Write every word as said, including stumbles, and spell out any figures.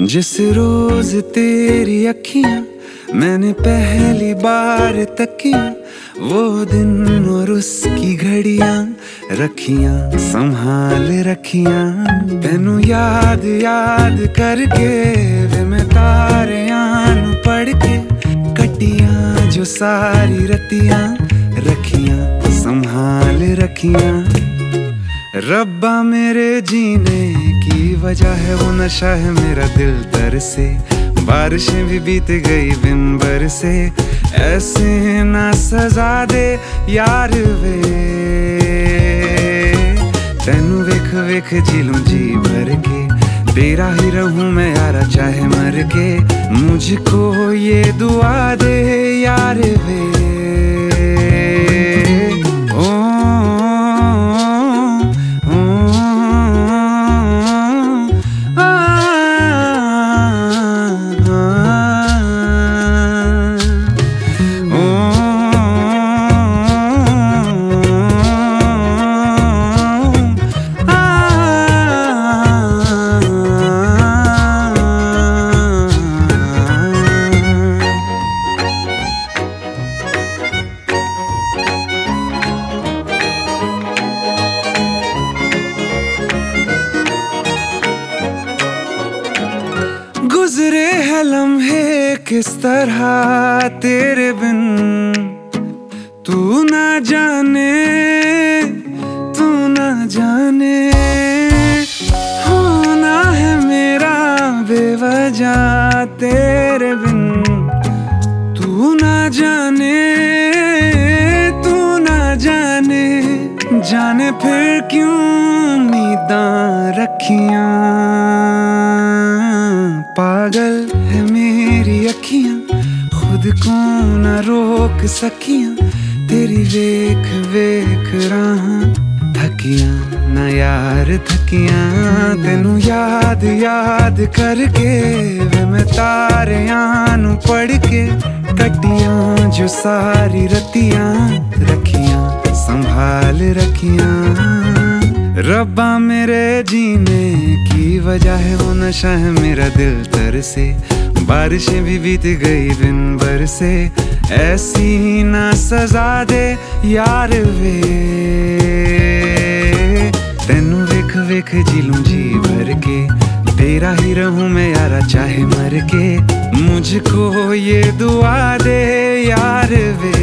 जिस रोज तेरी अखियां मैंने पहली बार तकियां, वो दिन और उसकी घड़ियां रखियां संभाल रखियां। तेनू याद याद करके वे मैं तारे आन पढ़ के कटियां जो सारी रतियां रखियां संभाल रखियां। रब्बा मेरे जीने की वजह है वो नशा है मेरा दिल दर से, बारिशें भी बीत गई बिन बरसे, ऐसे ना सजा दे यार वे। तेनू वेख वेख जी लूं जी भर के, तेरा ही रहूं मैं यारा चाहे मर के, मुझको ये दुआ दे यार वे। गुजरे हैं लम्हे किस तरह तेरे बिन, तू ना जाने तू ना जाने। होना है मेरा बेवजह तेरे बिन, तू ना जाने तू ना जाने। जाने फिर क्यों उम्मीदां रखियां, पागल है मेरी अखियां खुद को न रोक सकियां। तेरी वेख वेख राहां थकियां न यार थकियां। तेनू याद याद करके वे मैं तारे आन पढ़ के कटियां जो सारी रतियां रखियां संभाल रखियां। रब्बा मेरे जीने की वजह है वो नशा है मेरा दिल तर से, बारिशें भी बीत गई बिन बरसे, ऐसी ना सजा दे यार वे। तेनू वेख वेख जी लूं जी भर के, तेरा ही रहूं मैं यारा चाहे मर के, मुझको ये दुआ दे यार वे।